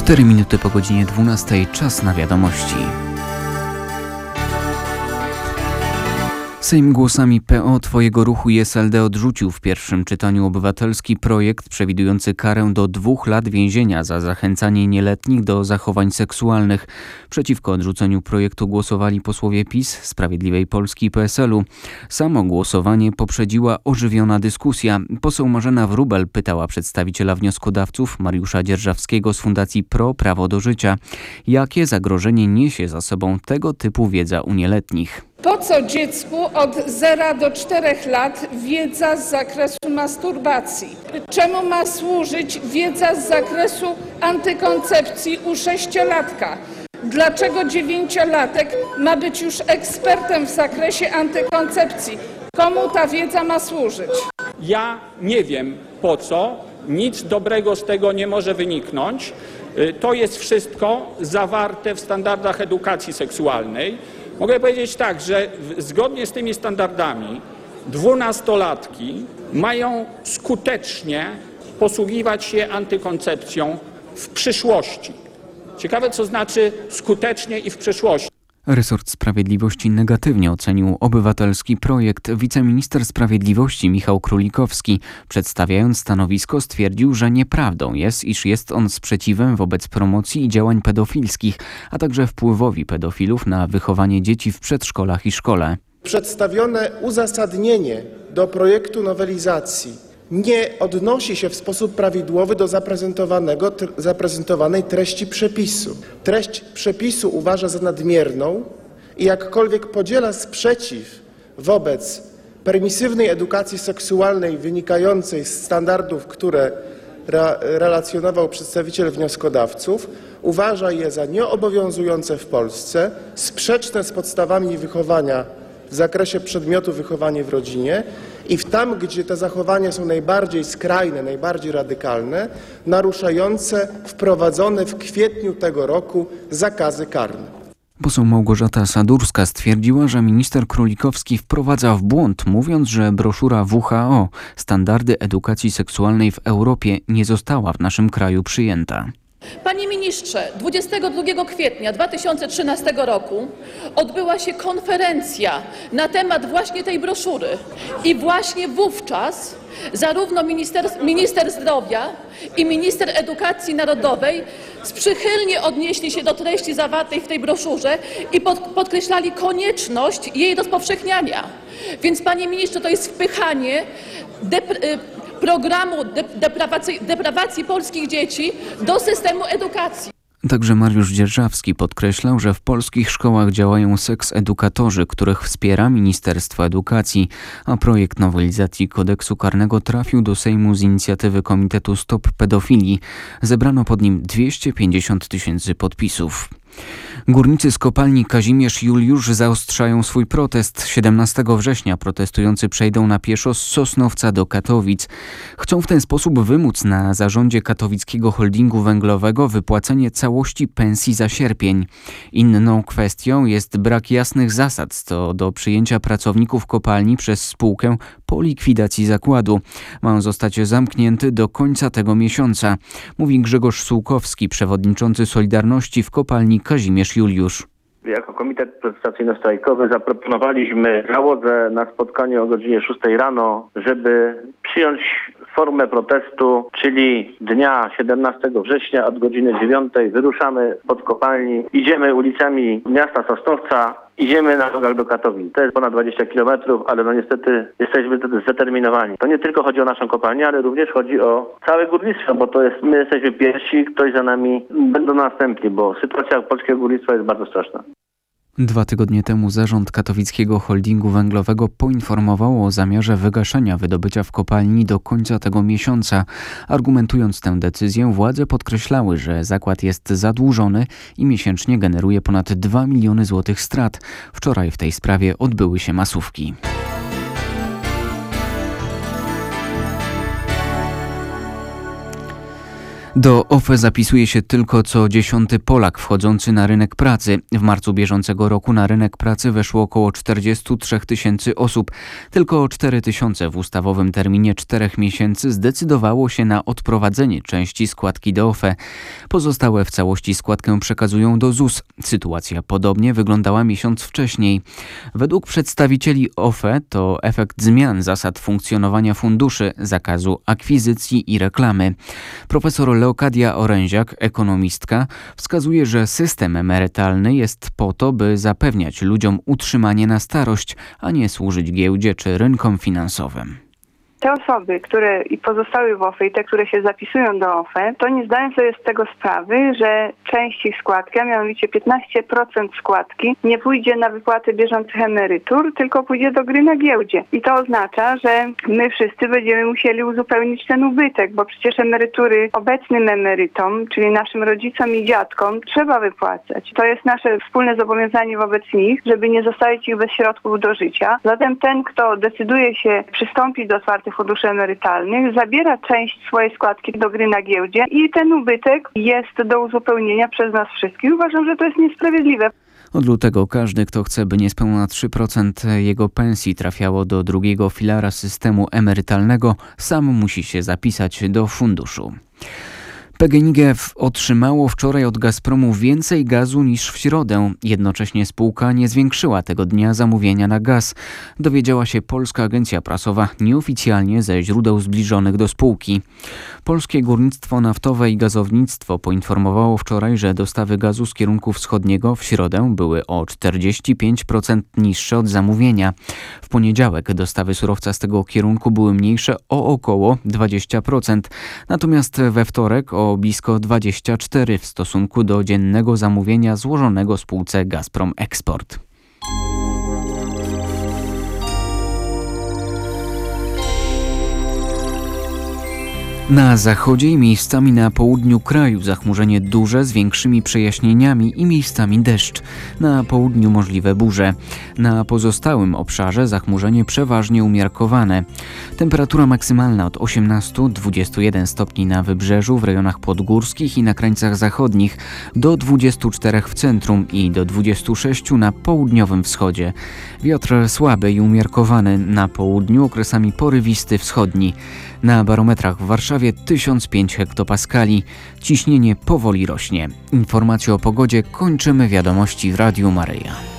4 minuty po godzinie 12, czas na wiadomości. Sejm głosami PO Twojego Ruchu i SLD odrzucił w pierwszym czytaniu obywatelski projekt przewidujący karę do 2 lat więzienia za zachęcanie nieletnich do zachowań seksualnych. Przeciwko odrzuceniu projektu głosowali posłowie PiS, Sprawiedliwej Polski i PSL-u. Samo głosowanie poprzedziła ożywiona dyskusja. Poseł Marzena Wróbel pytała przedstawiciela wnioskodawców Mariusza Dzierżawskiego z Fundacji Pro Prawo do Życia, jakie zagrożenie niesie za sobą tego typu wiedza u nieletnich. Po co dziecku od 0 do 4 lat wiedza z zakresu masturbacji? Czemu ma służyć wiedza z zakresu antykoncepcji u 6-latka? Dlaczego 9-latek ma być już ekspertem w zakresie antykoncepcji? Komu ta wiedza ma służyć? Ja nie wiem po co, nic dobrego z tego nie może wyniknąć. To jest wszystko zawarte w standardach edukacji seksualnej. Mogę powiedzieć tak, że zgodnie z tymi standardami 12-latki mają skutecznie posługiwać się antykoncepcją w przyszłości. Ciekawe, co znaczy skutecznie i w przyszłości. Resort Sprawiedliwości negatywnie ocenił obywatelski projekt. Wiceminister Sprawiedliwości Michał Królikowski, przedstawiając stanowisko, stwierdził, że nieprawdą jest, iż jest on sprzeciwem wobec promocji i działań pedofilskich, a także wpływowi pedofilów na wychowanie dzieci w przedszkolach i szkole. Przedstawione uzasadnienie do projektu nowelizacji nie odnosi się w sposób prawidłowy do zaprezentowanej treści przepisu. Treść przepisu uważa za nadmierną i jakkolwiek podziela sprzeciw wobec permisywnej edukacji seksualnej wynikającej z standardów, które relacjonował przedstawiciel wnioskodawców, uważa je za nieobowiązujące w Polsce, sprzeczne z podstawami wychowania w zakresie przedmiotu wychowanie w rodzinie i tam, gdzie te zachowania są najbardziej skrajne, najbardziej radykalne, naruszające wprowadzone w kwietniu tego roku zakazy karne. Poseł Małgorzata Sadurska stwierdziła, że minister Królikowski wprowadza w błąd, mówiąc, że broszura WHO Standardy edukacji seksualnej w Europie nie została w naszym kraju przyjęta. Panie ministrze, 22 kwietnia 2013 roku odbyła się konferencja na temat właśnie tej broszury i właśnie wówczas zarówno minister zdrowia i minister edukacji narodowej przychylnie odnieśli się do treści zawartej w tej broszurze i podkreślali konieczność jej rozpowszechniania. Więc panie ministrze, to jest wpychanie programu deprawacji polskich dzieci do systemu edukacji. Także Mariusz Dzierżawski podkreślał, że w polskich szkołach działają seksedukatorzy, których wspiera Ministerstwo Edukacji, a projekt nowelizacji kodeksu karnego trafił do Sejmu z inicjatywy Komitetu Stop Pedofilii. Zebrano pod nim 250 000 podpisów. Górnicy z kopalni Kazimierz Juliusz zaostrzają swój protest. 17 września protestujący przejdą na pieszo z Sosnowca do Katowic. Chcą w ten sposób wymóc na zarządzie katowickiego holdingu węglowego wypłacenie całości pensji za sierpień. Inną kwestią jest brak jasnych zasad co do przyjęcia pracowników kopalni przez spółkę po likwidacji zakładu. Ma on zostać zamknięty do końca tego miesiąca, mówi Grzegorz Sułkowski, przewodniczący Solidarności w kopalni Kazimierz Juliusz. Jako komitet protestacyjno-strajkowy zaproponowaliśmy załodze na spotkaniu o godzinie 6 rano, żeby przyjąć formę protestu, czyli dnia 17 września od godziny 9 wyruszamy pod kopalni, idziemy ulicami miasta Sosnowca, idziemy na drogach do Katowic. To jest ponad 20 kilometrów, ale niestety jesteśmy wtedy zdeterminowani. To nie tylko chodzi o naszą kopalnię, ale również chodzi o całe górnictwo, bo my jesteśmy pierwsi, ktoś za nami będą następni, bo sytuacja polskiego górnictwa jest bardzo straszna. 2 tygodnie temu zarząd katowickiego holdingu węglowego poinformował o zamiarze wygaszenia wydobycia w kopalni do końca tego miesiąca. Argumentując tę decyzję, władze podkreślały, że zakład jest zadłużony i miesięcznie generuje ponad 2 miliony złotych strat. Wczoraj w tej sprawie odbyły się masówki. Do OFE zapisuje się tylko co 10. Polak wchodzący na rynek pracy. W marcu bieżącego roku na rynek pracy weszło około 43 tysięcy osób. Tylko 4 tysiące w ustawowym terminie 4 miesięcy zdecydowało się na odprowadzenie części składki do OFE. Pozostałe w całości składkę przekazują do ZUS. Sytuacja podobnie wyglądała miesiąc wcześniej. Według przedstawicieli OFE to efekt zmian zasad funkcjonowania funduszy, zakazu akwizycji i reklamy. Profesor Leokadia Oręziak, ekonomistka, wskazuje, że system emerytalny jest po to, by zapewniać ludziom utrzymanie na starość, a nie służyć giełdzie czy rynkom finansowym. Te osoby, które pozostały w OFE i te, które się zapisują do OFE, to nie zdają sobie z tego sprawy, że część ich składki, a mianowicie 15% składki, nie pójdzie na wypłatę bieżących emerytur, tylko pójdzie do gry na giełdzie. I to oznacza, że my wszyscy będziemy musieli uzupełnić ten ubytek, bo przecież emerytury obecnym emerytom, czyli naszym rodzicom i dziadkom, trzeba wypłacać. To jest nasze wspólne zobowiązanie wobec nich, żeby nie zostawić ich bez środków do życia. Zatem ten, kto decyduje się przystąpić do otwartych funduszy emerytalnych, zabiera część swojej składki do gry na giełdzie i ten ubytek jest do uzupełnienia przez nas wszystkich. Uważam, że to jest niesprawiedliwe. Od lutego każdy, kto chce, by niespełna 3% jego pensji trafiało do drugiego filara systemu emerytalnego, sam musi się zapisać do funduszu. PGNiG otrzymało wczoraj od Gazpromu więcej gazu niż w środę. Jednocześnie spółka nie zwiększyła tego dnia zamówienia na gaz. Dowiedziała się Polska Agencja Prasowa nieoficjalnie ze źródeł zbliżonych do spółki. Polskie Górnictwo Naftowe i Gazownictwo poinformowało wczoraj, że dostawy gazu z kierunku wschodniego w środę były o 45% niższe od zamówienia. W poniedziałek dostawy surowca z tego kierunku były mniejsze o około 20%. Natomiast we wtorek o blisko 24% w stosunku do dziennego zamówienia złożonego spółce Gazprom Eksport. Na zachodzie i miejscami na południu kraju zachmurzenie duże z większymi przejaśnieniami i miejscami deszcz. Na południu możliwe burze. Na pozostałym obszarze zachmurzenie przeważnie umiarkowane. Temperatura maksymalna od 18-21 stopni na wybrzeżu, w rejonach podgórskich i na krańcach zachodnich, do 24 w centrum i do 26 na południowym wschodzie. Wiatr słaby i umiarkowany na południu, okresami porywisty wschodni. Na barometrach w Warszawie 1005 hektopaskali. Ciśnienie powoli rośnie. Informacje o pogodzie kończymy wiadomości w Radiu Maryja.